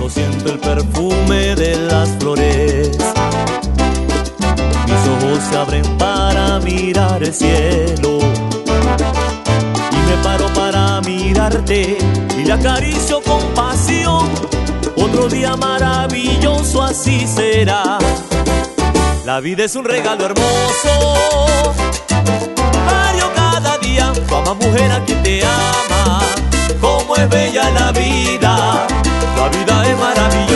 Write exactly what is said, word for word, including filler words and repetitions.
cuando siento el perfume de las flores. Mis ojos se abren para mirar el cielo y me paro para mirarte y le acaricio con pasión. Otro día maravilloso así será. La vida es un regalo hermoso, vario cada día. Tu ama mujer a quien te ama, como es bella la vida. La vida es maravillosa.